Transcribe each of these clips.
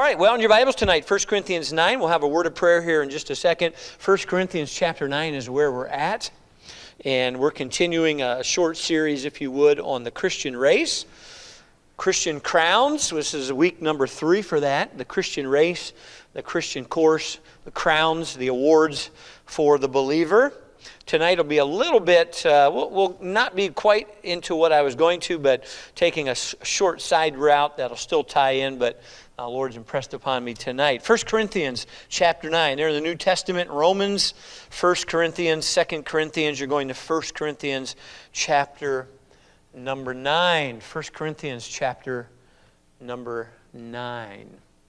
right, well, in your Bibles tonight, 1 Corinthians 9, we'll have a word of prayer here in just a second. 1 Corinthians chapter 9 is where we're at. And we're continuing a short series, if you would, on the Christian race. Christian crowns, this is week number 3 for that. The Christian race, the Christian course, the crowns, the awards for the believer. Tonight will be a little bit, we'll not be quite into what I was going to, but taking a short side route that'll still tie in, but the Lord's impressed upon me tonight. 1 Corinthians chapter 9, there in the New Testament, Romans, 1 Corinthians, 2 Corinthians, you're going to 1 Corinthians chapter number 9. 1 Corinthians chapter number 9.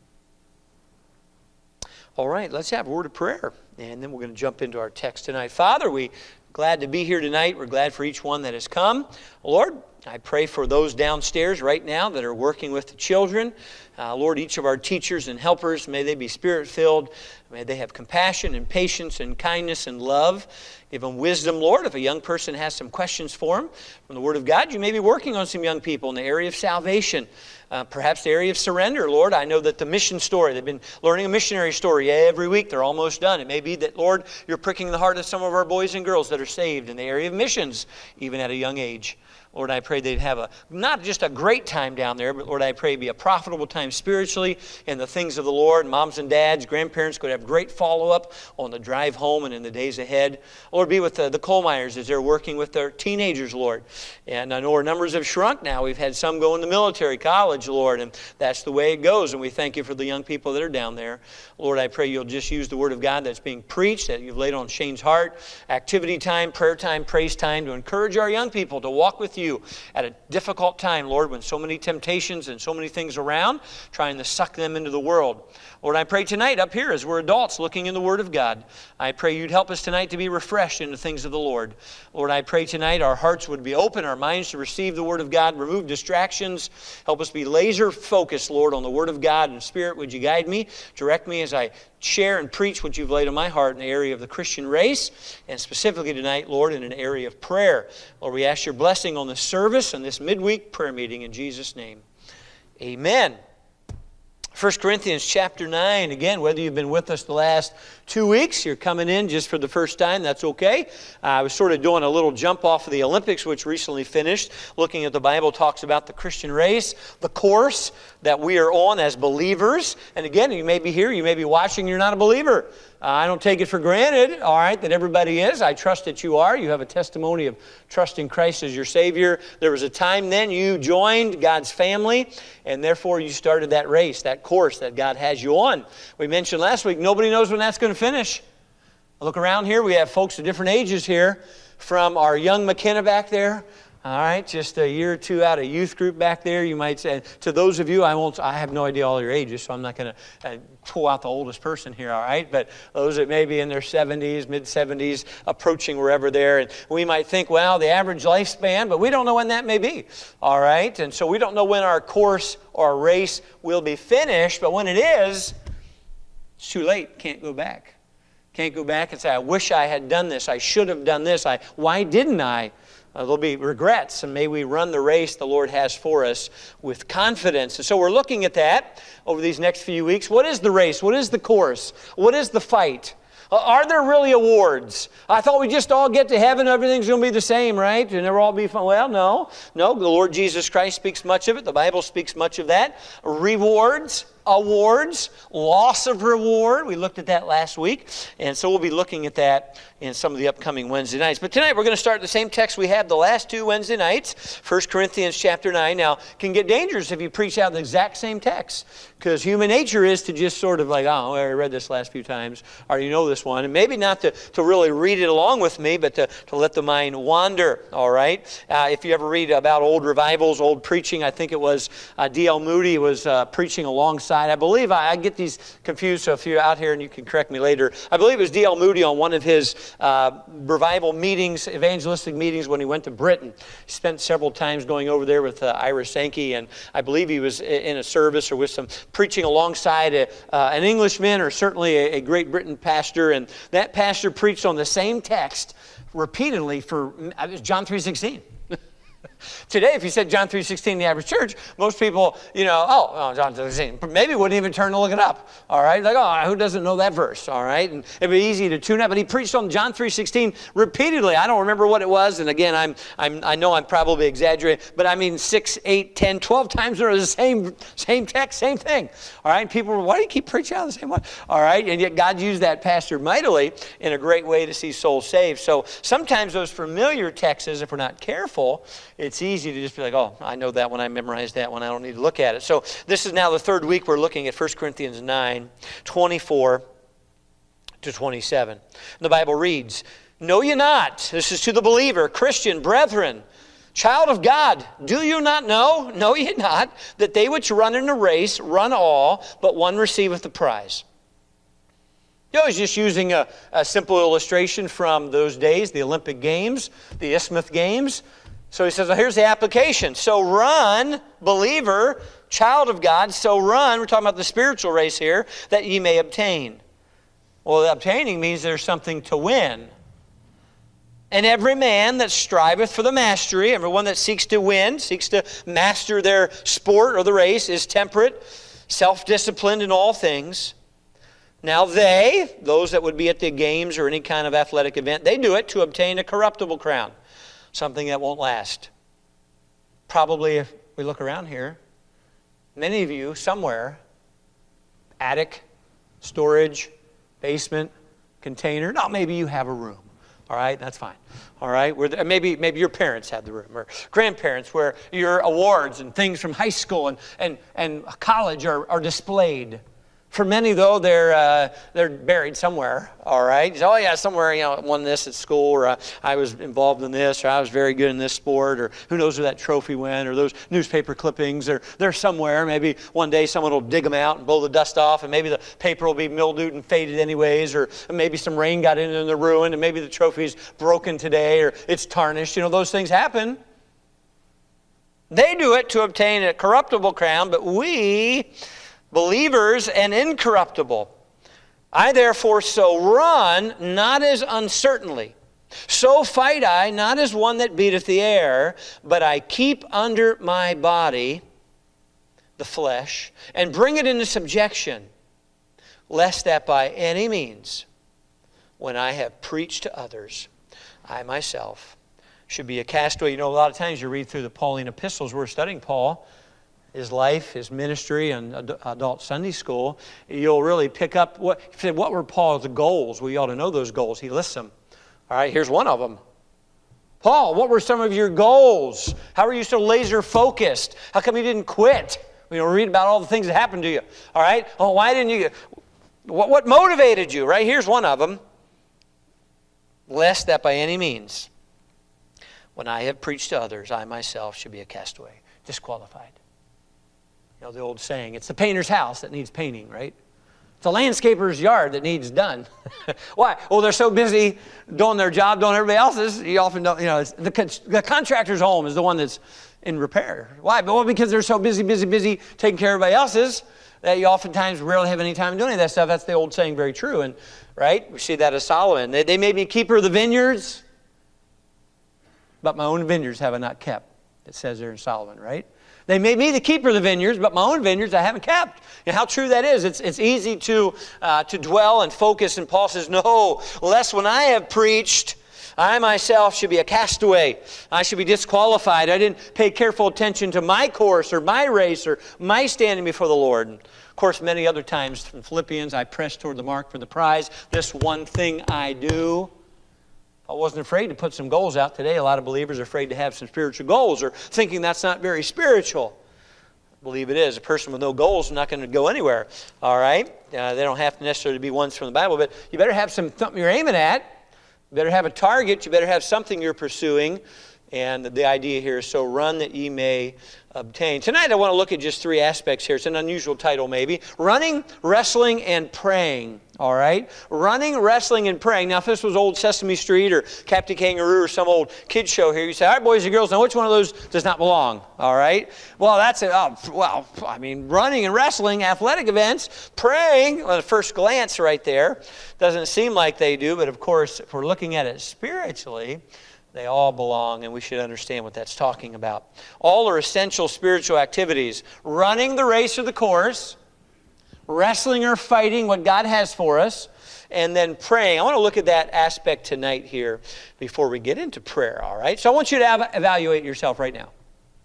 All right, let's have a word of prayer, and then we're going to jump into our text tonight. Father, we're glad to be here tonight. We're glad for each one that has come. Lord, I pray for those downstairs right now that are working with the children. Lord, each of our teachers and helpers, may they be Spirit-filled. May they have compassion and patience and kindness and love. Give them wisdom, Lord. If a young person has some questions for them from the Word of God, you may be working on some young people in the area of salvation. Perhaps the area of surrender, Lord. I know that the mission story, they've been learning a missionary story every week. They're almost done. It may be that, Lord, you're pricking the heart of some of our boys and girls that are saved in the area of missions, even at a young age. Lord, I pray they'd have not just a great time down there, but Lord, I pray it'd be a profitable time spiritually in the things of the Lord. Moms and dads, grandparents could have great follow-up on the drive home and in the days ahead. Lord, be with the Kohlmeyers as they're working with their teenagers, Lord. And I know our numbers have shrunk now. We've had some go in the military, college, Lord, and that's the way it goes. And we thank you for the young people that are down there. Lord, I pray you'll just use the Word of God that's being preached, that you've laid on Shane's heart, activity time, prayer time, praise time, to encourage our young people to walk with you at a difficult time, Lord, when so many temptations and so many things around, trying to suck them into the world. Lord, I pray tonight up here as we're adults looking in the Word of God, I pray you'd help us tonight to be refreshed in the things of the Lord. Lord, I pray tonight our hearts would be open, our minds to receive the Word of God, remove distractions, help us be laser focused, Lord, on the Word of God. And Spirit, would you guide me, direct me as I share and preach what you've laid on my heart in the area of the Christian race, and specifically tonight, Lord, in an area of prayer. Lord, we ask your blessing on this service and this midweek prayer meeting in Jesus' name. Amen. 1 Corinthians chapter 9, again, whether you've been with us the last 2 weeks, you're coming in just for the first time, that's okay. I was sort of doing a little jump off of the Olympics, which recently finished, looking at the Bible talks about the Christian race, the course that we are on as believers. And again, you may be here, you may be watching, you're not a believer. I don't take it for granted, all right, that everybody is. I trust that you are. You have a testimony of trusting Christ as your Savior. There was a time then you joined God's family, and therefore you started that race, that course that God has you on. We mentioned last week, nobody knows when that's going to finish. Look around here. We have folks of different ages here, from our young McKenna back there. All right, just a year or two out of youth group back there, you might say. To those of you, I have no idea all your ages, so I'm not going to pull out the oldest person here, all right? But those that may be in their 70s, mid-70s, approaching wherever there, and we might think, well, the average lifespan, but we don't know when that may be, all right? And so we don't know when our course or our race will be finished, but when it is, it's too late. Can't go back. Can't go back and say, I wish I had done this. I should have done this. Why didn't I? There'll be regrets, and may we run the race the Lord has for us with confidence. And so we're looking at that over these next few weeks. What is the race? What is the course? What is the fight? Are there really awards? I thought we just all get to heaven, everything's going to be the same, right? And it'll all be fun. Well, no. The Lord Jesus Christ speaks much of it. The Bible speaks much of that. Rewards, awards, loss of reward. We looked at that last week. And so we'll be looking at that in some of the upcoming Wednesday nights. But tonight we're going to start the same text we had the last 2 Wednesday nights, 1 Corinthians chapter 9. Now, it can get dangerous if you preach out the exact same text, because human nature is to just sort of like, oh, I already read this last few times, or you know this one. And maybe not to really read it along with me, but to let the mind wander, all right? If you ever read about old revivals, old preaching, I think it was D.L. Moody was preaching alongside. I believe, I get these confused, so if you're out here and you can correct me later, I believe it was D.L. Moody on one of his revival meetings, evangelistic meetings when he went to Britain. He spent several times going over there with Ira Sankey, and I believe he was in a service or with some preaching alongside an Englishman or certainly a Great Britain pastor, and that pastor preached on the same text repeatedly for John 3:16. Today, if you said John 3:16 in the average church, most people, John 3:16, maybe wouldn't even turn to look it up, all right? Like, who doesn't know that verse, all right? And it'd be easy to tune out, but he preached on John 3:16 repeatedly. I don't remember what it was, and again, I know I'm probably exaggerating, but I mean 6, 8, 10, 12 times in the same text, same thing, all right? And people were, why do you keep preaching out the same one? All right, and yet God used that pastor mightily in a great way to see souls saved. So sometimes those familiar texts, if we're not careful, it's easy to just be like, oh, I know that one, I memorized that one, I don't need to look at it. So this is now the third week we're looking at 1 Corinthians 9, 24 to 27. The Bible reads, "Know ye not," this is to the believer, Christian, brethren, child of God, do you not know, know ye not, that they which run in a race run all, but one receiveth the prize? He's just using a simple illustration from those days, the Olympic Games, the Isthmus Games. So he says, well, here's the application. So run, believer, child of God, so run, we're talking about the spiritual race here, that ye may obtain. Well, obtaining means there's something to win. And every man that striveth for the mastery, everyone that seeks to win, seeks to master their sport or the race, is temperate, self-disciplined in all things. Now those that would be at the games or any kind of athletic event, they do it to obtain a corruptible crown. Something that won't last. Probably if we look around here, many of you somewhere, attic, storage, basement, container. No, maybe you have a room. All right, that's fine. All right, maybe your parents had the room, or grandparents, where your awards and things from high school and college are displayed. For many, though, they're buried somewhere, all right? Oh, yeah, somewhere, I won this at school, or I was involved in this, or I was very good in this sport, or who knows where that trophy went, or those newspaper clippings, or they're somewhere. Maybe one day someone will dig them out and blow the dust off, and maybe the paper will be mildewed and faded anyways, or maybe some rain got in and they're ruined, and maybe the trophy's broken today, or it's tarnished. Those things happen. They do it to obtain a corruptible crown, but we, believers, and incorruptible. I therefore so run, not as uncertainly. So fight I, not as one that beateth the air, but I keep under my body, the flesh, and bring it into subjection, lest that by any means, when I have preached to others, I myself should be a castaway. A lot of times you read through the Pauline epistles, we're studying Paul, his life, his ministry, and adult Sunday school, you'll really pick up what were Paul's goals. We ought to know those goals. He lists them. All right, here's one of them. Paul, what were some of your goals? How were you so laser focused? How come you didn't quit? Read about all the things that happened to you. All right, why didn't you? What motivated you? Right, here's one of them. Lest that by any means, when I have preached to others, I myself should be a castaway, disqualified. The old saying, it's the painter's house that needs painting, right? It's the landscaper's yard that needs done. Why? Well, they're so busy doing their job, doing everybody else's. You often don't, it's the contractor's home is the one that's in repair. Why? Well, because they're so busy taking care of everybody else's that you oftentimes rarely have any time doing any of that stuff. That's the old saying, very true. And right, we see that as Solomon. They made me keeper of the vineyards, but my own vineyards have I not kept. It says there in Solomon, right? They made me the keeper of the vineyards, but my own vineyards I haven't kept. How true that is. It's easy to dwell and focus, and Paul says, no, lest when I have preached, I myself should be a castaway. I should be disqualified. I didn't pay careful attention to my course or my race or my standing before the Lord. And of course, many other times from Philippians, I press toward the mark for the prize. This one thing I do. I wasn't afraid to put some goals out today. A lot of believers are afraid to have some spiritual goals or thinking that's not very spiritual. I believe it is. A person with no goals is not going to go anywhere. All right? They don't have to necessarily be ones from the Bible, but you better have something you're aiming at. You better have a target. You better have something you're pursuing. And the idea here is, so run that ye may obtain. Tonight I want to look at just three aspects here. It's an unusual title maybe. Running, wrestling, and praying. All right? Running, wrestling, and praying. Now if this was old Sesame Street or Captain Kangaroo or some old kid show here, you say, all right, boys and girls, now which one of those does not belong? All right? Well, that's it. Running and wrestling, athletic events, praying, well, at first glance right there, doesn't seem like they do, but of course, if we're looking at it spiritually, They all belong, and we should understand what that's talking about. All are essential spiritual activities. Running the race or the course, wrestling or fighting what God has for us, and then praying. I want to look at that aspect tonight here before we get into prayer, all right? So I want you to evaluate yourself right now.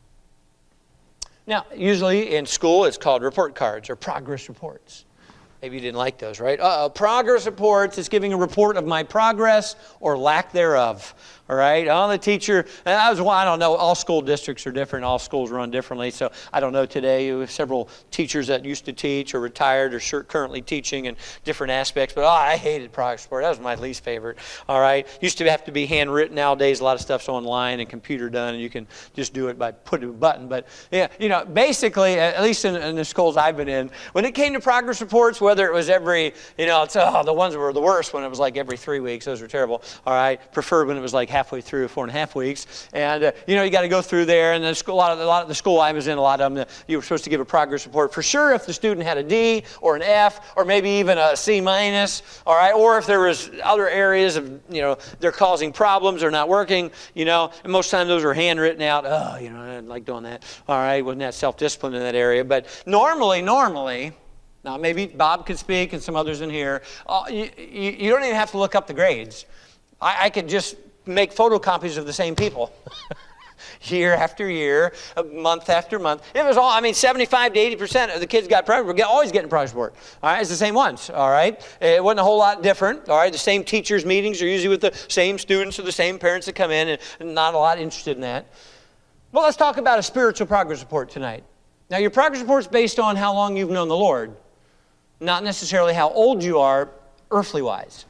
Now, usually in school, it's called report cards or progress reports. Maybe you didn't like those, right? Progress reports is giving a report of my progress or lack thereof. All right? The teacher, and I don't know, all school districts are different. All schools run differently. So I don't know today. We have several teachers that used to teach or retired or currently teaching in different aspects. But I hated progress report. That was my least favorite. All right? Used to have to be handwritten. Nowadays, a lot of stuff's online and computer done, and you can just do it by putting a button. But, yeah, basically, at least in the schools I've been in, when it came to progress reports, whether it was every, the ones that were the worst when it was like every 3 weeks. Those were terrible. All right? Preferred when it was like halfway through 4.5 weeks. And, you got to go through there. And a lot of the school I was in, a lot of them, you were supposed to give a progress report for sure if the student had a D or an F or maybe even a C-. All right? Or if there was other areas of, they're causing problems or not working, and most of the time those were handwritten out. I didn't like doing that. All right? Wasn't that self-discipline in that area. But normally, now, maybe Bob could speak and some others in here. You don't even have to look up the grades. I could just make photocopies of the same people. Year after year, month after month. It was all, 75 to 80% of the kids got progress. We're always getting progress report. All right, it's the same ones. All right, it wasn't a whole lot different. All right, the same teachers' meetings are usually with the same students or the same parents that come in, and not a lot interested in that. Well, let's talk about a spiritual progress report tonight. Now, your progress report is based on how long you've known the Lord, not necessarily how old you are earthly wise.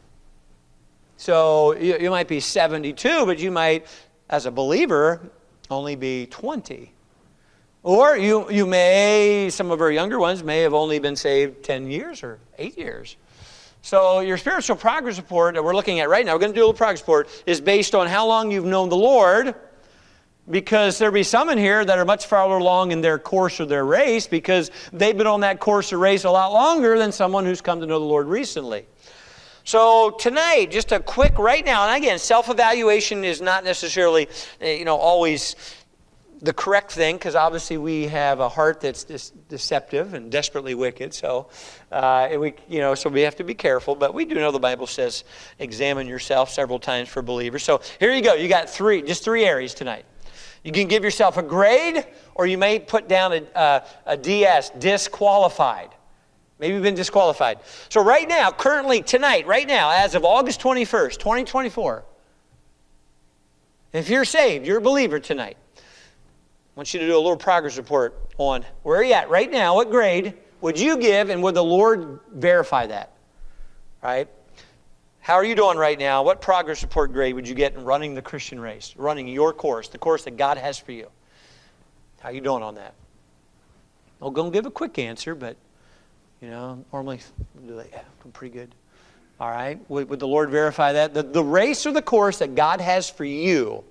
So you might be 72, but you might, as a believer, only be 20. Or you may, some of our younger ones may have only been saved 10 years or 8 years. So your spiritual progress report that we're looking at right now, we're going to do a little progress report, is based on how long you've known the Lord, because there'll be some in here that are much farther along in their course or their race because they've been on that course or race a lot longer than someone who's come to know the Lord recently. So tonight, just a quick right now, and again, self-evaluation is not necessarily, always the correct thing, because obviously we have a heart that's deceptive and desperately wicked. So, so we have to be careful. But we do know the Bible says, examine yourself several times for believers. So here you go. You got just three areas tonight. You can give yourself a grade, or you may put down a DS, disqualified. Maybe you've been disqualified. So right now, currently, tonight, right now, as of August 21st, 2024, if you're saved, you're a believer tonight, I want you to do a little progress report on where you're at right now. What grade would you give, and would the Lord verify that? Right? How are you doing right now? What progress report grade would you get in running the Christian race, running your course, the course that God has for you? How are you doing on that? I'm going to give a quick answer, but normally, I'm pretty good. All right? Would the Lord verify that? The race or the course that God has for you,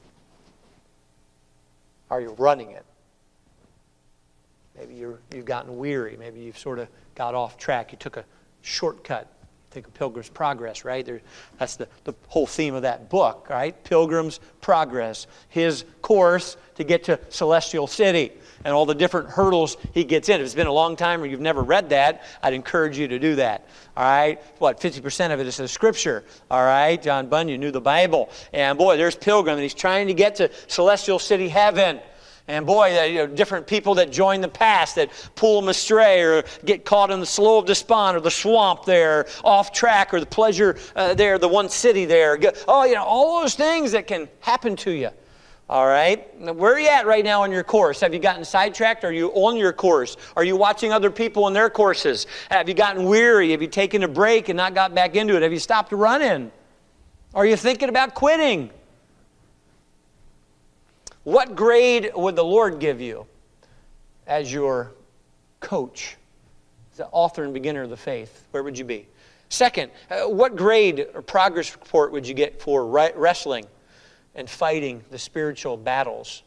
are you running it? Maybe you've gotten weary. Maybe you've sort of got off track. You took a shortcut. Think of Pilgrim's Progress, right? That's the whole theme of that book, right? Pilgrim's Progress. His course to get to Celestial City and all the different hurdles he gets in. If it's been a long time or you've never read that, I'd encourage you to do that. All right? 50% of it is the Scripture. All right? John Bunyan knew the Bible. And boy, there's Pilgrim, and he's trying to get to Celestial City heaven. And boy, different people that join the past that pull them astray or get caught in the slough of despond or the swamp there, off track, or the pleasure there, the one city there. All those things that can happen to you. All right? Now, where are you at right now on your course? Have you gotten sidetracked? Are you on your course? Are you watching other people in their courses? Have you gotten weary? Have you taken a break and not got back into it? Have you stopped running? Are you thinking about quitting? What grade would the Lord give you as your coach, the author and beginner of the faith? Where would you be? Second, what grade or progress report would you get for wrestling and fighting the spiritual battles?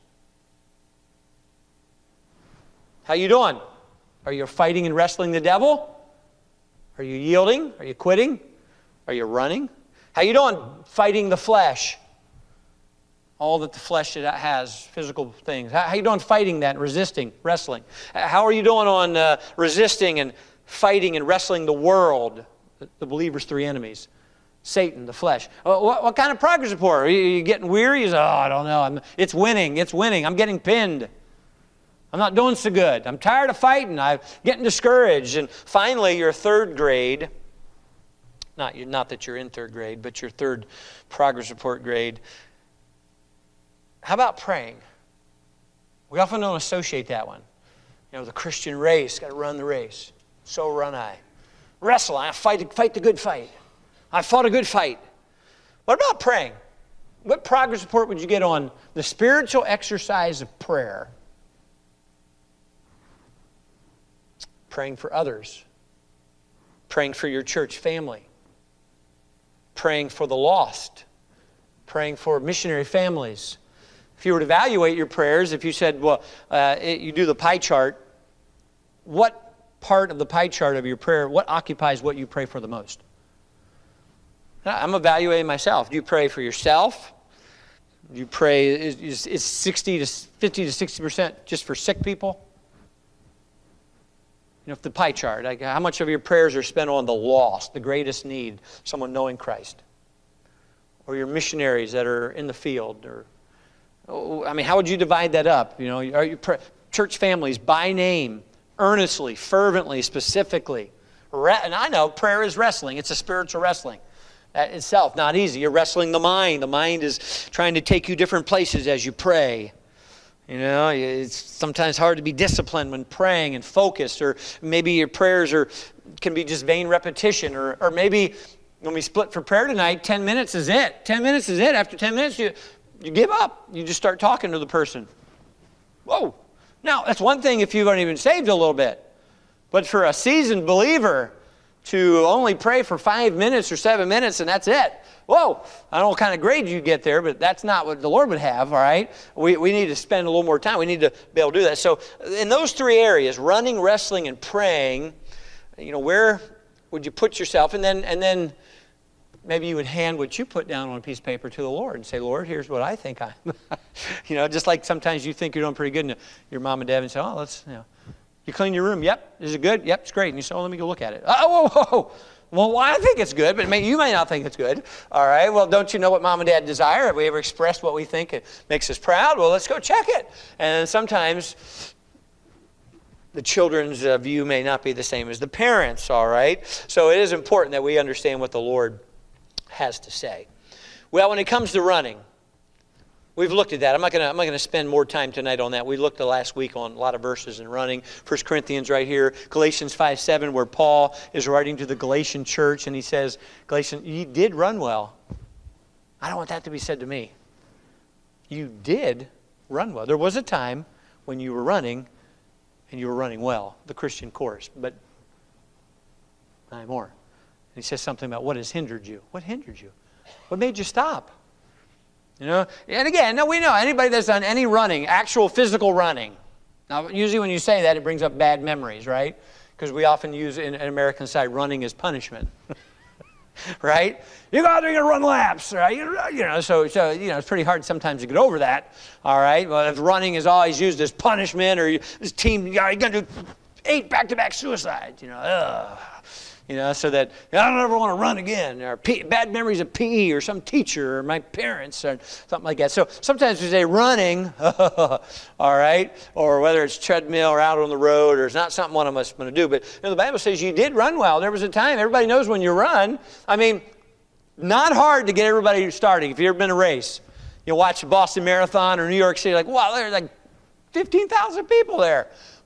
How you doing? Are you fighting and wrestling the devil? Are you yielding? Are you quitting? Are you running? How you doing fighting the flesh? all that the flesh has, physical things. How are you doing fighting that, resisting, wrestling? How are you doing on resisting and fighting and wrestling the world, the believer's three enemies? Satan, the flesh. What kind of progress report? Are you getting weary? You say, I don't know. It's winning. I'm getting pinned. I'm not doing so good. I'm tired of fighting. I'm getting discouraged. And finally, your third grade, not that you're in third grade, but your third progress report grade. How about praying? We often don't associate that one. The Christian race, got to run the race. So run I. Wrestle, I fight the good fight. I fought a good fight. What about praying? What progress report would you get on the spiritual exercise of prayer? Praying for others. Praying for your church family. Praying for the lost. Praying for missionary families. If you were to evaluate your prayers, if you said, you do the pie chart, what part of the pie chart of your prayer, what occupies what you pray for the most? I'm evaluating myself. Do you pray for yourself? Do you pray, is 50 to 60% just for sick people? If the pie chart, how much of your prayers are spent on the lost, the greatest need, someone knowing Christ? Or your missionaries that are in the field? How would you divide that up? Are you church families by name, earnestly, fervently, specifically? And I know prayer is wrestling. It's a spiritual wrestling. That itself, not easy. You're wrestling the mind. The mind is trying to take you different places as you pray. It's sometimes hard to be disciplined when praying and focused, or maybe your prayers can be just vain repetition, or maybe when we split for prayer tonight, 10 minutes is it. 10 minutes is it. After 10 minutes, you give up. You just start talking to the person. Whoa. Now, that's one thing if you've only been saved a little bit. But for a seasoned believer to only pray for 5 minutes or 7 minutes and that's it. Whoa, I don't know what kind of grade you get there, but that's not what the Lord would have, all right? We need to spend a little more time. We need to be able to do that. So in those three areas, running, wrestling, and praying, where would you put yourself? And then maybe you would hand what you put down on a piece of paper to the Lord and say, Lord, here's what I think I'm. Just like sometimes you think you're doing pretty good, and your mom and dad would say, let's, you clean your room. Yep. Is it good? Yep, it's great. And you say, let me go look at it. Whoa. Well, I think it's good, but you may not think it's good. All right. Well, don't you know what mom and dad desire? Have we ever expressed what we think it makes us proud? Well, let's go check it. And sometimes the children's view may not be the same as the parents. All right. So it is important that we understand what the Lord has to say. Well, when it comes to running, we've looked at that. I'm not going to spend more time tonight on that. We looked the last week on a lot of verses in running. 1 Corinthians right here, Galatians 5:7, where Paul is writing to the Galatian church, and he says, Galatians, you did run well. I don't want that to be said to me. You did run well. There was a time when you were running, and you were running well, the Christian course, but not anymore. And he says something about what has hindered you. What hindered you? What made you stop? And again, we know anybody that's done any running, actual physical running. Now, usually when you say that, it brings up bad memories, right? Because we often use in American side running as punishment, right? You go out there, you're going to run laps, right? So it's pretty hard sometimes to get over that, all right? Well, if running is always used as punishment, or this team, you're going to do 8 back-to-back suicides, so that I don't ever want to run again, or bad memories of PE, or some teacher, or my parents, or something like that. So sometimes we say running, all right, or whether it's treadmill or out on the road, or it's not something one of us is going to do. But the Bible says you did run well. There was a time, everybody knows when you run. Not hard to get everybody starting. If you've ever been to a race, you watch the Boston Marathon or New York City, like, wow, there's like 15,000 people there.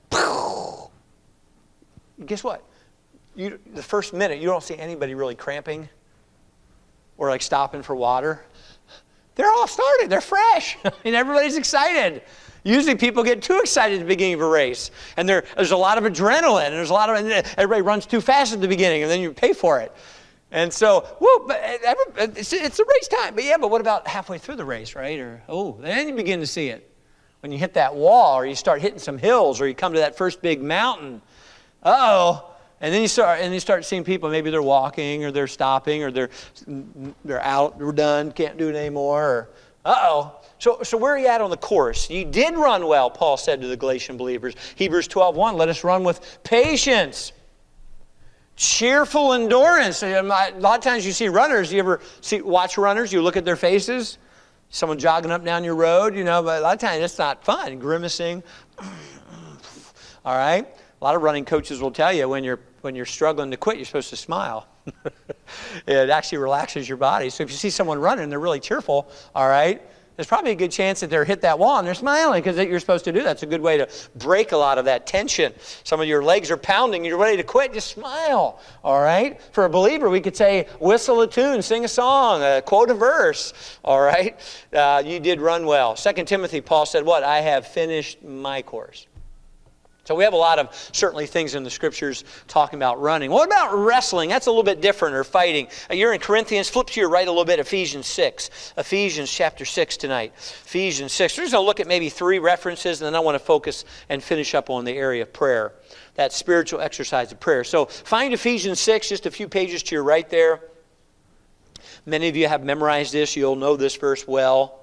Guess what? The first minute, you don't see anybody really cramping or like stopping for water. They're all started. They're fresh. And everybody's excited. Usually people get too excited at the beginning of a race. And there's a lot of adrenaline. And everybody runs too fast at the beginning, and then you pay for it. And so, it's a race time. But what about halfway through the race, right? Then you begin to see it. When you hit that wall, or you start hitting some hills, or you come to that first big mountain. And then you start seeing people, maybe they're walking, or they're stopping, or they're out, they're done, can't do it anymore. Uh-oh. So where are you at on the course? You did run well, Paul said to the Galatian believers. Hebrews 12:1, let us run with patience. Cheerful endurance. A lot of times you see runners. You ever watch runners? You look at their faces. Someone jogging up down your road, but a lot of times it's not fun. Grimacing. All right? A lot of running coaches will tell you when you're struggling to quit, you're supposed to smile. It actually relaxes your body. So if you see someone running and they're really cheerful, all right, there's probably a good chance that they're hit that wall and they're smiling because you're supposed to do that. That's a good way to break a lot of that tension. Some of your legs are pounding, you're ready to quit, just smile, all right? For a believer, we could say, whistle a tune, sing a song, quote a verse, all right? You did run well. 2 Timothy, Paul said what? I have finished my course. So we have a lot of, certainly, things in the Scriptures talking about running. What about wrestling? That's a little bit different, or fighting. You're in Corinthians. Flip to your right a little bit, Ephesians 6. Ephesians chapter 6 tonight. Ephesians 6. We're just going to look at maybe 3 references, and then I want to focus and finish up on the area of prayer, that spiritual exercise of prayer. So find Ephesians 6, just a few pages to your right there. Many of you have memorized this. You'll know this verse well.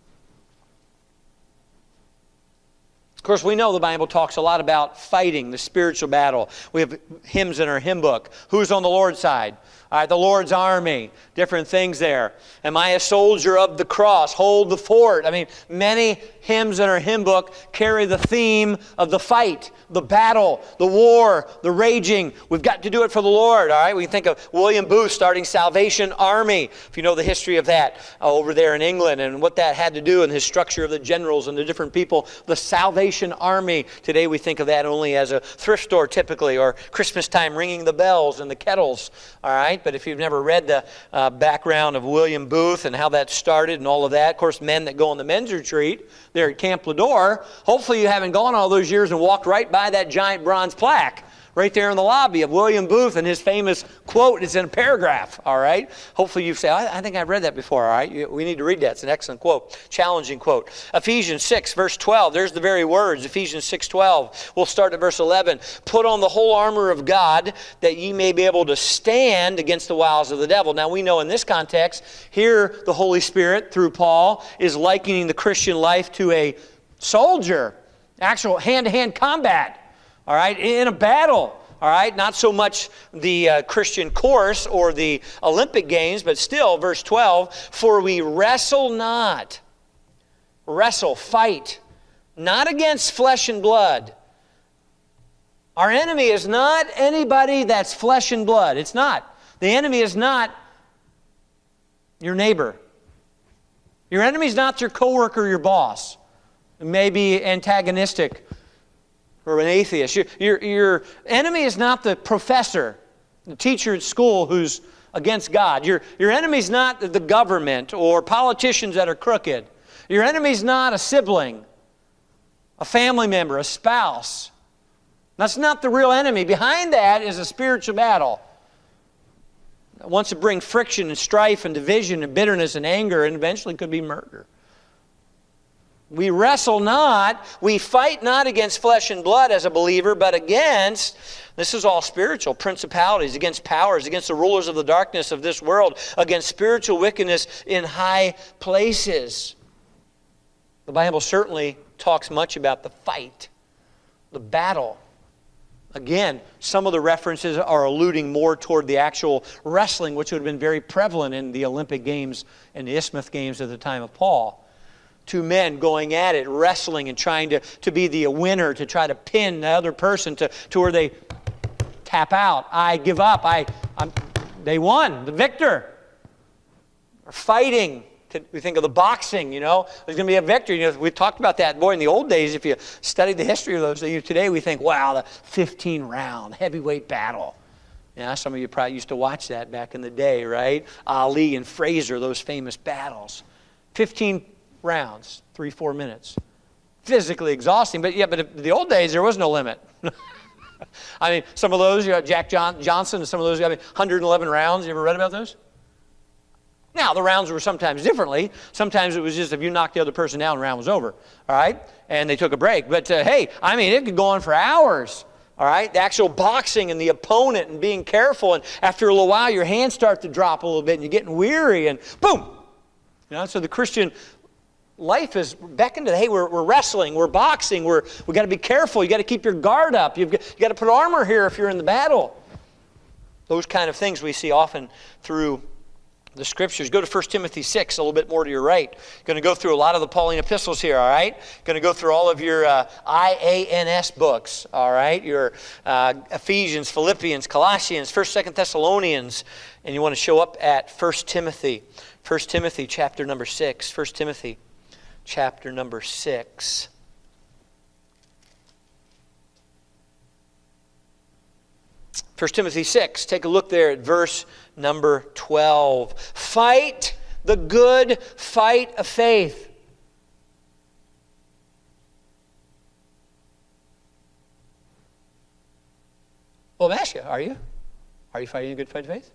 Of course, we know the Bible talks a lot about fighting, the spiritual battle. We have hymns in our hymn book. Who's on the Lord's side? All right, the Lord's army, different things there. Am I a soldier of the cross? Hold the fort. I mean, many hymns in our hymn book carry the theme of the fight, the battle, the war, the raging. We've got to do it for the Lord, all right? We think of William Booth starting Salvation Army, if you know the history of that over there in England and what that had to do and his structure of the generals and the different people. The Salvation Army. Today we think of that only as a thrift store typically, or Christmas time ringing the bells and the kettles, all right? But if you've never read the background of William Booth and how that started and all of that, of course, men that go on the men's retreat there at Camp Ladore, hopefully you haven't gone all those years and walked right by that giant bronze plaque right there in the lobby of William Booth and his famous quote. It's in a paragraph, all right? Hopefully you've said, I think I've read that before, all right? We need to read that. It's an excellent quote, challenging quote. Ephesians 6, verse 12, there's the very words, Ephesians 6:12. We'll start at verse 11. Put on the whole armor of God that ye may be able to stand against the wiles of the devil. Now we know in this context, here the Holy Spirit, through Paul, is likening the Christian life to a soldier, actual hand-to-hand combat. All right, in a battle, all right? Not so much the Christian course or the Olympic Games, but still, verse 12, for we wrestle not, fight, not against flesh and blood. Our enemy is not anybody that's flesh and blood. It's not. The enemy is not your neighbor. Your enemy is not your coworker or your boss. It may be antagonistic or an atheist. Your enemy is not the professor, the teacher at school who's against God. Your enemy is not the government or politicians that are crooked. Your enemy is not a sibling, a family member, a spouse. That's not the real enemy. Behind that is a spiritual battle that wants to bring friction and strife and division and bitterness and anger and eventually could be murder. We wrestle not, we fight not against flesh and blood as a believer, but against, this is all spiritual, principalities, against powers, against the rulers of the darkness of this world, against spiritual wickedness in high places. The Bible certainly talks much about the fight, the battle. Again, some of the references are alluding more toward the actual wrestling, which would have been very prevalent in the Olympic Games and the Isthmus Games at the time of Paul. 2 men going at it, wrestling and trying to be the winner, to try to pin the other person to where they tap out. I give up. They won. The victor. Or fighting. We think of the boxing, there's going to be a victor. We talked about that. Boy, in the old days, if you studied the history of those, today we think, wow, the 15-round heavyweight battle. Some of you probably used to watch that back in the day, right? Ali and Fraser, those famous battles. 15 rounds, 3-4 minutes. Physically exhausting, but in the old days, there was no limit. I mean, some of those, Jack Johnson and some of those, 111 rounds. You ever read about those? Now, the rounds were sometimes differently. Sometimes it was just if you knocked the other person down, the round was over, all right? And they took a break. But, it could go on for hours, all right? The actual boxing and the opponent and being careful. And after a little while, your hands start to drop a little bit and you're getting weary and boom. So the Christian life is beckoned to, hey, we're wrestling, we're boxing, we got to be careful, you got to keep your guard up, you got to put armor here if you're in the battle. Those kind of things we see often through the Scriptures. Go to 1 Timothy 6, a little bit more to your right. Going to go through a lot of the Pauline epistles here, all right? Going to go through all of your IANS books, all right? Your Ephesians, Philippians, Colossians, 1st, 2nd Thessalonians, and you want to show up at 1 Timothy. 1 Timothy chapter number 6. 1 Timothy chapter number 6. First Timothy 6, take a look there at verse number 12. Fight the good fight of faith. Well, I'm asking you, are you? Are you fighting a good fight of faith?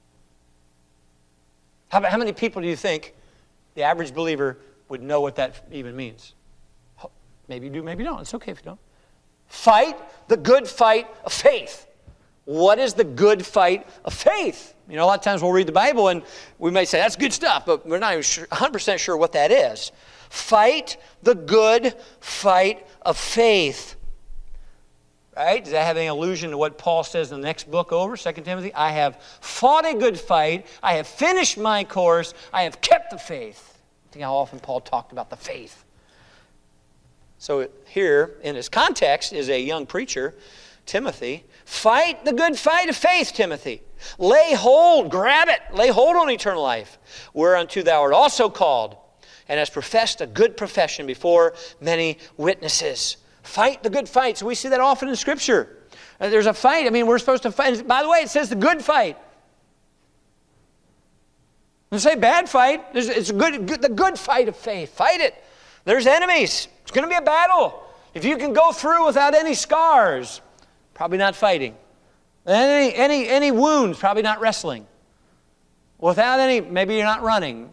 How many people do you think the average believer would know what that even means? Maybe you do, maybe you don't. It's okay if you don't. Fight the good fight of faith. What is the good fight of faith? You know, a lot of times we'll read the Bible and we may say, that's good stuff, but we're not even 100% sure what that is. Fight the good fight of faith. Right? Does that have any allusion to what Paul says in the next book over, 2 Timothy? I have fought a good fight. I have finished my course. I have kept the faith. Think how often Paul talked about the faith. So here, in his context, is a young preacher, Timothy. Fight the good fight of faith, Timothy. Lay hold, grab it, lay hold on eternal life, whereunto thou art also called, and hast professed a good profession before many witnesses. Fight the good fight. So we see that often in Scripture. There's a fight. I mean, we're supposed to fight. By the way, it says the good fight. It doesn't say bad fight. It's the good fight of faith. Fight it. There's enemies. It's going to be a battle. If you can go through without any scars, probably not fighting. Any wounds, probably not wrestling. Without any, maybe you're not running.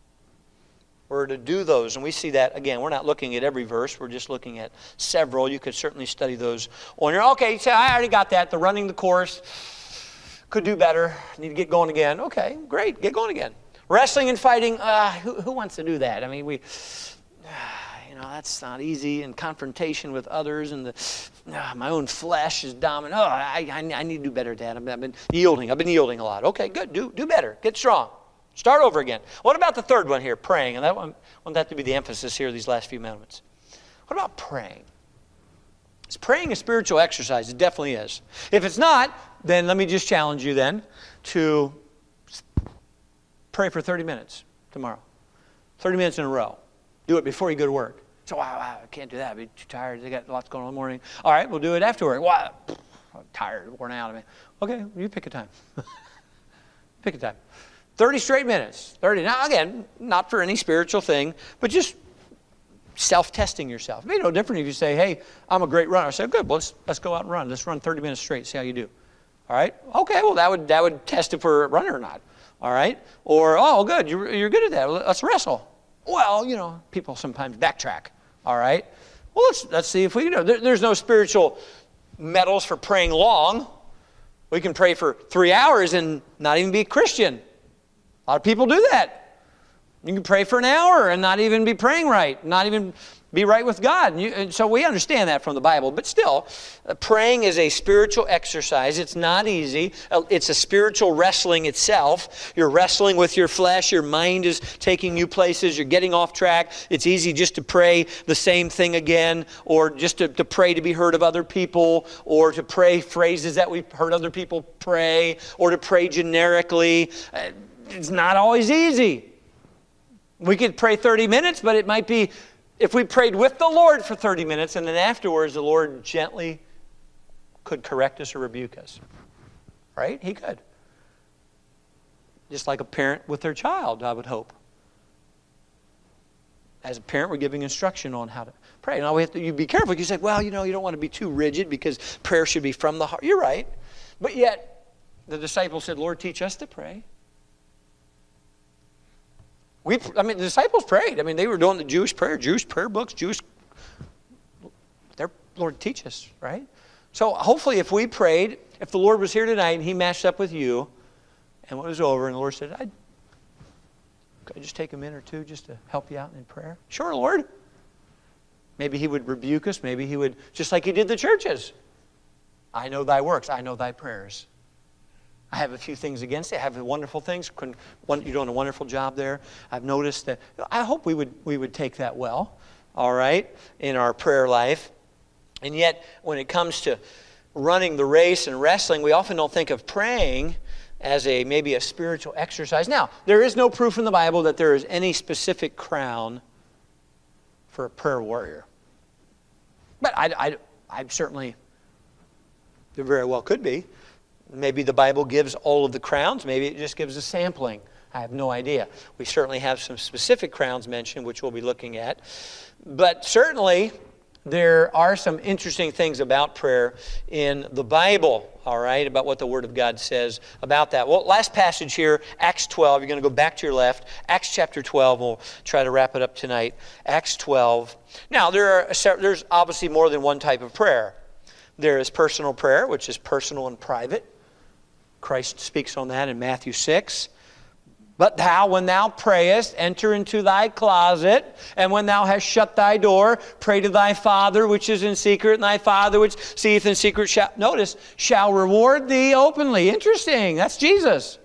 We're to do those, and we see that, again, we're not looking at every verse, we're just looking at several. You could certainly study those on your own. Okay, you say, I already got that, the running the course, could do better, need to get going again. Okay, great, get going again. Wrestling and fighting, who wants to do that? I mean, that's not easy, and confrontation with others, and my own flesh is dominant. I need to do better at that. I've been yielding a lot. Okay, good, do better, get strong. Start over again. What about the third one here, praying? And I want that to be the emphasis here these last few moments. What about praying? Is praying a spiritual exercise? It definitely is. If it's not, then let me just challenge you then to pray for 30 minutes tomorrow. 30 minutes in a row. Do it before you go to work. So, wow, I can't do that. I'll be too tired. They got lots going on in the morning. All right, we'll do it after work. Wow, I'm tired, worn out. Okay, you pick a time. Pick a time. 30 straight minutes. 30. Now, again, not for any spiritual thing, but just self-testing yourself. It'd be no different if you say, hey, I'm a great runner. I say, good, well, let's go out and run. Let's run 30 minutes straight, see how you do. All right? Okay, well, that would test if we're a runner or not. All right? Or, oh, good, you're good at that. Let's wrestle. Well, people sometimes backtrack. All right? Well, let's see if we can do it. There's no spiritual medals for praying long. We can pray for 3 hours and not even be a Christian. A lot of people do that. You can pray for an hour and not even be praying right, not even be right with God. And so we understand that from the Bible. But still, praying is a spiritual exercise. It's not easy. It's a spiritual wrestling itself. You're wrestling with your flesh. Your mind is taking you places. You're getting off track. It's easy just to pray the same thing again, or just to pray to be heard of other people, or to pray phrases that we've heard other people pray, or to pray generically. It's not always easy. We could pray 30 minutes, but it might be if we prayed with the Lord for 30 minutes and then afterwards the Lord gently could correct us or rebuke us. Right? He could. Just like a parent with their child, I would hope. As a parent, we're giving instruction on how to pray. Now, you be careful. You say, well, you don't want to be too rigid because prayer should be from the heart. You're right. But yet, the disciples said, Lord, teach us to pray. The disciples prayed. They were doing the Jewish prayer books, Lord, teach us, right? So hopefully if we prayed, if the Lord was here tonight and He matched up with you, and it was over, and the Lord said, I just take a minute or two just to help you out in prayer? Sure, Lord. Maybe he would rebuke us. Maybe he would, just like he did the churches. I know thy works. I know thy prayers. I have a few things against it. I have wonderful things. You're doing a wonderful job there. I've noticed that. I hope we would take that well, all right, in our prayer life. And yet, when it comes to running the race and wrestling, we often don't think of praying as maybe a spiritual exercise. Now, there is no proof in the Bible that there is any specific crown for a prayer warrior. But I certainly, there very well could be. Maybe the Bible gives all of the crowns. Maybe it just gives a sampling. I have no idea. We certainly have some specific crowns mentioned, which we'll be looking at. But certainly, there are some interesting things about prayer in the Bible, all right, about what the Word of God says about that. Well, last passage here, Acts 12. You're going to go back to your left. Acts chapter 12. We'll try to wrap it up tonight. Acts 12. Now, there's obviously more than one type of prayer. There is personal prayer, which is personal and private. Christ speaks on that in Matthew 6. But thou, when thou prayest, enter into thy closet, and when thou hast shut thy door, pray to thy Father which is in secret, and thy Father which seeth in secret shall reward thee openly. Interesting. That's Jesus.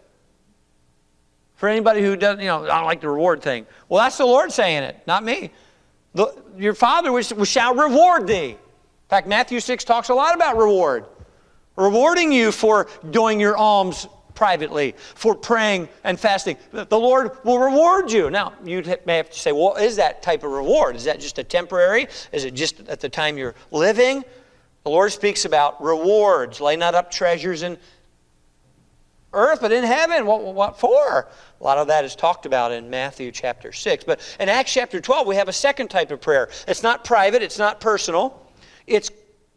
For anybody who doesn't, I don't like the reward thing. Well, that's the Lord saying it, not me. Your Father which shall reward thee. In fact, Matthew 6 talks a lot about reward. Rewarding you for doing your alms privately, for praying and fasting. The Lord will reward you. Now, you may have to say, well, is that type of reward? Is that just a temporary? Is it just at the time you're living? The Lord speaks about rewards. Lay not up treasures in earth, but in heaven. What for? A lot of that is talked about in Matthew chapter 6. But in Acts chapter 12, we have a second type of prayer. It's not private. It's not personal. It's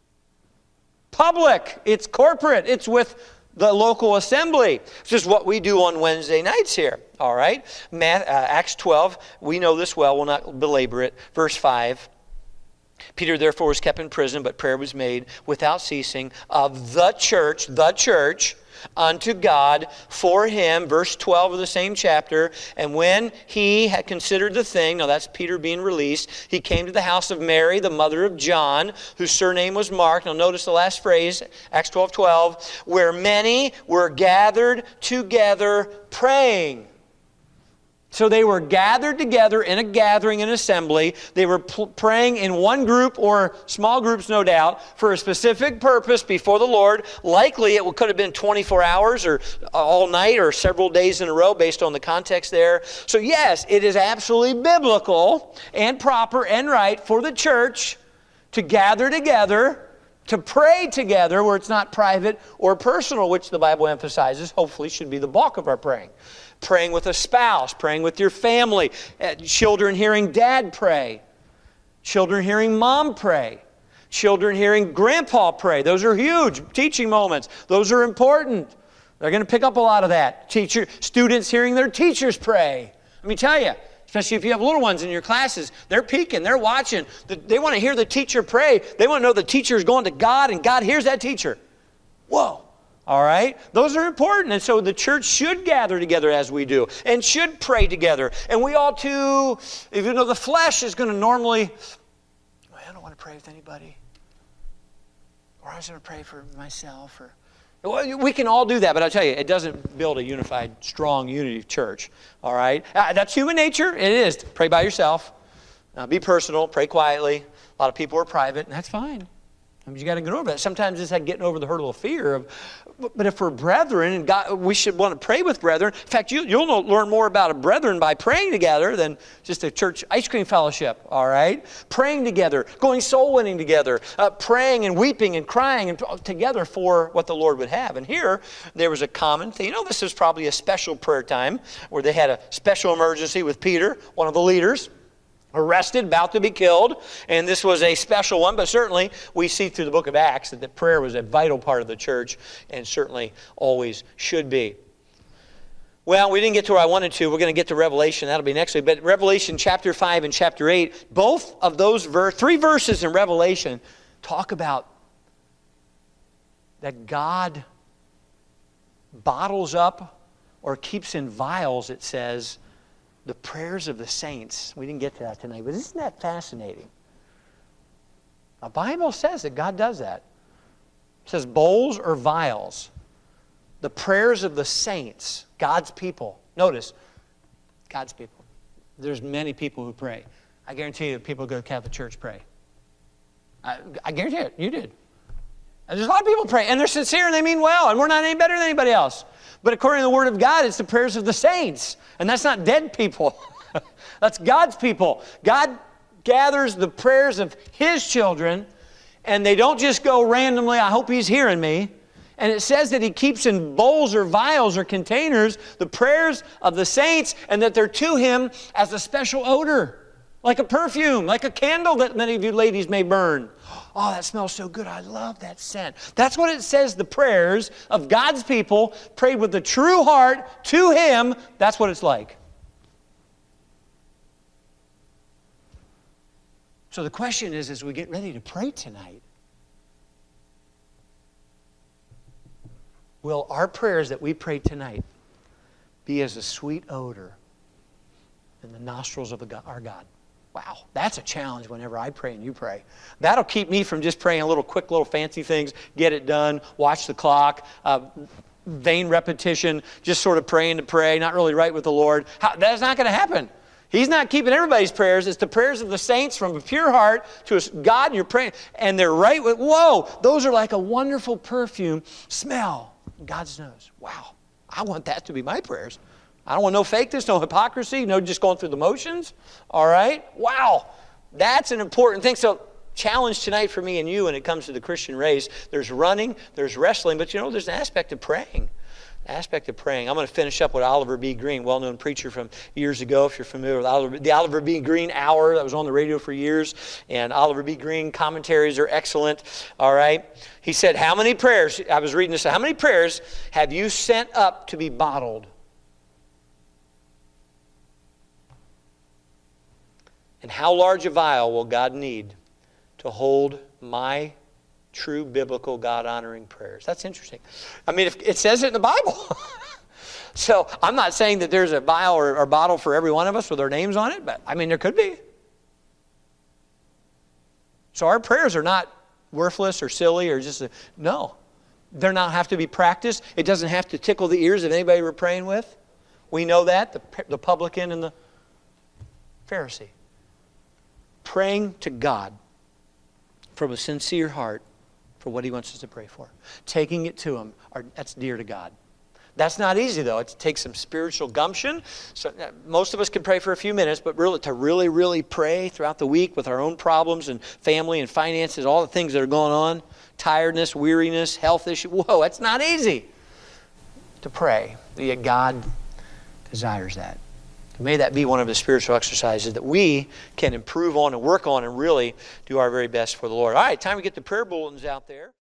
public. It's corporate. It's with the local assembly. This is what we do on Wednesday nights here. All right? Acts 12, we know this well. We'll not belabor it. Verse 5. Peter therefore was kept in prison, but prayer was made without ceasing of the church, unto God for him. Verse 12 of the same chapter. And when he had considered the thing, now that's Peter being released, he came to the house of Mary, the mother of John, whose surname was Mark. Now notice the last phrase, Acts 12:12, where many were gathered together praying. So they were gathered together in a gathering, an assembly. They were praying in one group or small groups, no doubt, for a specific purpose before the Lord. Likely it could have been 24 hours or all night or several days in a row based on the context there. So yes, it is absolutely biblical and proper and right for the church to gather together, to pray together where it's not private or personal, which the Bible emphasizes, hopefully should be the bulk of our praying. Praying with a spouse, praying with your family, children hearing dad pray, children hearing mom pray, children hearing grandpa pray. Those are huge teaching moments. Those are important. They're going to pick up a lot of that. Students hearing their teachers pray. Let me tell you, especially if you have little ones in your classes, they're peeking, they're watching. They want to hear the teacher pray. They want to know the teacher is going to God and God hears that teacher. Whoa. All right? Those are important. And so the church should gather together as we do and should pray together. And we ought to, even though the flesh is going to normally, I don't want to pray with anybody. Or I was going to pray for myself. We can all do that, but I'll tell you, it doesn't build a unified, strong unity church. All right? That's human nature. It is. Pray by yourself. Be personal. Pray quietly. A lot of people are private, and that's fine. You got to get over that. Sometimes it's like getting over the hurdle of fear. But if we're brethren, and God, we should want to pray with brethren. In fact, you'll learn more about a brethren by praying together than just a church ice cream fellowship, all right? Praying together, going soul winning together, praying and weeping and crying and together for what the Lord would have. And here, there was a common thing. This is probably a special prayer time where they had a special emergency with Peter, one of the leaders. Arrested, about to be killed, and this was a special one, but certainly we see through the book of Acts that prayer was a vital part of the church and certainly always should be. Well, we didn't get to where I wanted to. We're going to get to Revelation. That'll be next week. But Revelation chapter 5 and chapter 8, both of those three verses in Revelation talk about that God bottles up or keeps in vials, it says, The prayers of the saints. We didn't get to that tonight, but isn't that fascinating? The Bible says that God does that. It says bowls or vials. The prayers of the saints, God's people. Notice, God's people. There's many people who pray. I guarantee you that people who go to Catholic Church pray. I guarantee it. You did. And there's a lot of people pray, and they're sincere, and they mean well, and we're not any better than anybody else. But according to the Word of God, it's the prayers of the saints. And that's not dead people. That's God's people. God gathers the prayers of His children, and they don't just go randomly, I hope He's hearing me. And it says that He keeps in bowls or vials or containers the prayers of the saints, and that they're to Him as a special odor, like a perfume, like a candle that many of you ladies may burn. Oh, that smells so good. I love that scent. That's what it says the prayers of God's people prayed with a true heart to Him. That's what it's like. So the question is, as we get ready to pray tonight, will our prayers that we pray tonight be as a sweet odor in the nostrils of our God? Wow, that's a challenge whenever I pray and you pray. That'll keep me from just praying quick little fancy things, get it done, watch the clock, vain repetition, just sort of praying to pray, not really right with the Lord. That's not going to happen. He's not keeping everybody's prayers. It's the prayers of the saints from a pure heart to God. You're praying, and they're right with, whoa, those are like a wonderful perfume smell. God knows. Wow, I want that to be my prayers. I don't want no fakeness, no hypocrisy, no just going through the motions. All right? Wow. That's an important thing. So, challenge tonight for me and you when it comes to the Christian race. There's running, there's wrestling, but there's an aspect of praying. I'm going to finish up with Oliver B. Green, well-known preacher from years ago, if you're familiar with the Oliver B. Green Hour that was on the radio for years. And Oliver B. Green commentaries are excellent. All right? He said, how many prayers, I was reading this, how many prayers have you sent up to be bottled? And how large a vial will God need to hold my true biblical God-honoring prayers? That's interesting. I mean, if it says it in the Bible. So I'm not saying that there's a vial or bottle for every one of us with our names on it, but I mean, there could be. So our prayers are not worthless or silly or no. They're not have to be practiced. It doesn't have to tickle the ears of anybody we're praying with. We know that, the publican and the Pharisee. Praying to God from a sincere heart for what He wants us to pray for. Taking it to Him, that's dear to God. That's not easy, though. It takes some spiritual gumption. So most of us can pray for a few minutes, but to really pray throughout the week with our own problems and family and finances, all the things that are going on, tiredness, weariness, health issues. Whoa, that's not easy to pray. Yet God desires that. May that be one of the spiritual exercises that we can improve on and work on and really do our very best for the Lord. All right, time to get the prayer bulletins out there.